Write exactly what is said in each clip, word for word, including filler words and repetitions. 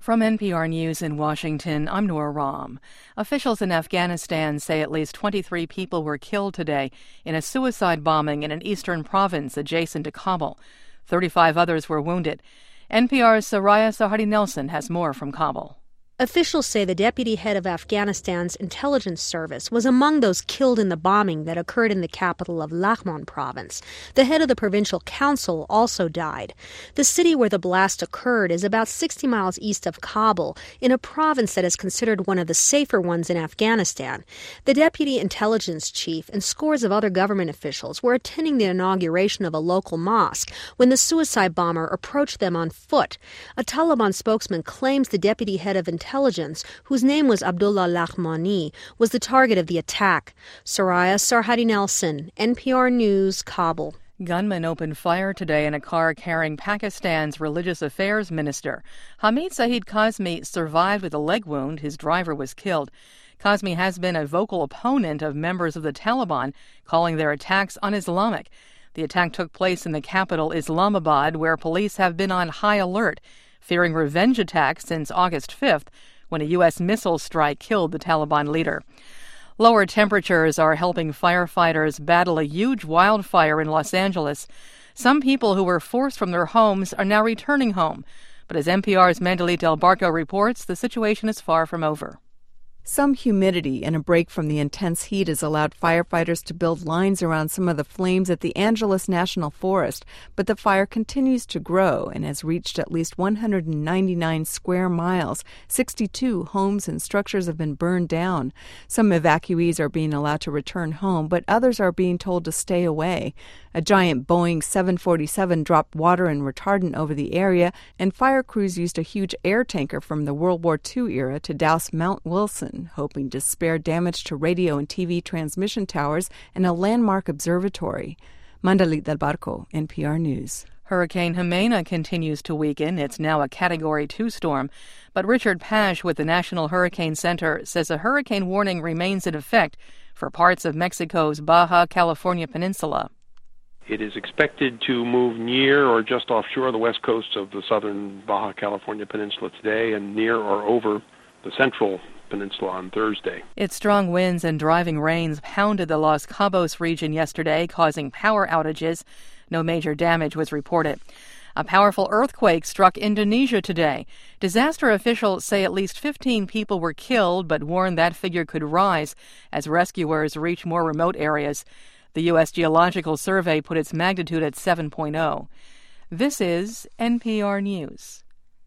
From N P R News in Washington, I'm Nora Rahm. Officials in Afghanistan say at least twenty-three people were killed today in a suicide bombing in an eastern province adjacent to Kabul. thirty-five others were wounded. N P R's Soraya Sarhadi Nelson has more from Kabul. Officials say the deputy head of Afghanistan's intelligence service was among those killed in the bombing that occurred in the capital of Laghman province. The head of the provincial council also died. The city where the blast occurred is about sixty miles east of Kabul, in a province that is considered one of the safer ones in Afghanistan. The deputy intelligence chief and scores of other government officials were attending the inauguration of a local mosque when the suicide bomber approached them on foot. A Taliban spokesman claims the deputy head of intelligence Intelligence, whose name was Abdullah Laghmani, was the target of the attack. Soraya Sarhadi Nelson, N P R News, Kabul. Gunmen opened fire today in a car carrying Pakistan's religious affairs minister. Hamid Zahid Kazmi survived with a leg wound. His driver was killed. Kazmi has been a vocal opponent of members of the Taliban, calling their attacks un-Islamic. The attack took place in the capital, Islamabad, where police have been on high alert, fearing revenge attacks since August fifth, when a U S missile strike killed the Taliban leader. Lower temperatures are helping firefighters battle a huge wildfire in Los Angeles. Some people who were forced from their homes are now returning home. But as N P R's Mandalit Del Barco reports, the situation is far from over. Some humidity and a break from the intense heat has allowed firefighters to build lines around some of the flames at the Angeles National Forest, but the fire continues to grow and has reached at least one hundred ninety-nine square miles. sixty-two homes and structures have been burned down. Some evacuees are being allowed to return home, but others are being told to stay away. A giant Boeing seven forty-seven dropped water and retardant over the area, and fire crews used a huge air tanker from the World War Two era to douse Mount Wilson, hoping to spare damage to radio and T V transmission towers and a landmark observatory. Mandalit Del Barco, N P R News. Hurricane Jimena continues to weaken. It's now a Category two storm. But Richard Pash with the National Hurricane Center says a hurricane warning remains in effect for parts of Mexico's Baja California Peninsula. It is expected to move near or just offshore the west coast of the southern Baja California Peninsula today and near or over the central peninsula on Thursday. Its strong winds and driving rains pounded the Los Cabos region yesterday, causing power outages. No major damage was reported. A powerful earthquake struck Indonesia today. Disaster officials say at least fifteen people were killed, but warn that figure could rise as rescuers reach more remote areas. The U S Geological Survey put its magnitude at seven point oh. This is N P R News.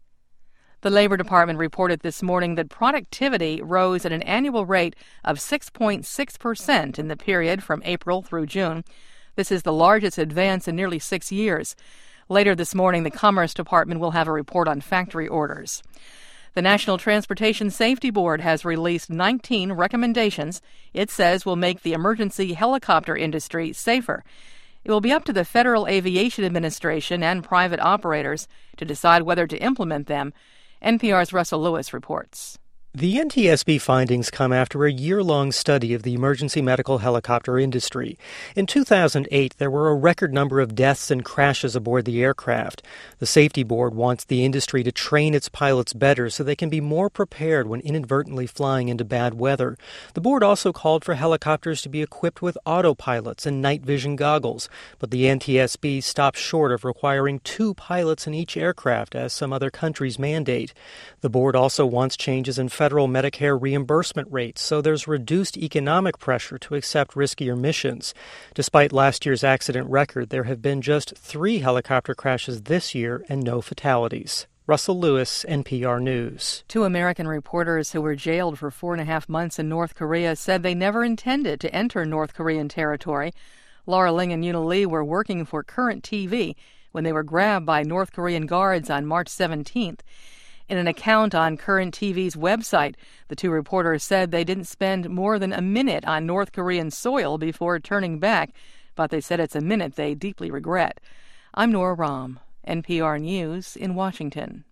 The Labor Department reported this morning that productivity rose at an annual rate of six point six percent in the period from April through June. This is the largest advance in nearly six years. Later this morning, the Commerce Department will have a report on factory orders. The National Transportation Safety Board has released nineteen recommendations it says will make the emergency helicopter industry safer. It will be up to the Federal Aviation Administration and private operators to decide whether to implement them. N P R's Russell Lewis reports. The N T S B findings come after a year-long study of the emergency medical helicopter industry. In two thousand eight, there were a record number of deaths and crashes aboard the aircraft. The Safety Board wants the industry to train its pilots better so they can be more prepared when inadvertently flying into bad weather. The board also called for helicopters to be equipped with autopilots and night vision goggles, but the N T S B stopped short of requiring two pilots in each aircraft, as some other countries mandate. The board also wants changes in federal Medicare reimbursement rates, so there's reduced economic pressure to accept riskier missions. Despite last year's accident record, there have been just three helicopter crashes this year and no fatalities. Russell Lewis, N P R News. Two American reporters who were jailed for four and a half months in North Korea said they never intended to enter North Korean territory. Laura Ling and Yuna Lee were working for Current T V when they were grabbed by North Korean guards on March seventeenth. In an account on Current T V's website, the two reporters said they didn't spend more than a minute on North Korean soil before turning back, but they said it's a minute they deeply regret. I'm Nora Rahm, N P R News in Washington.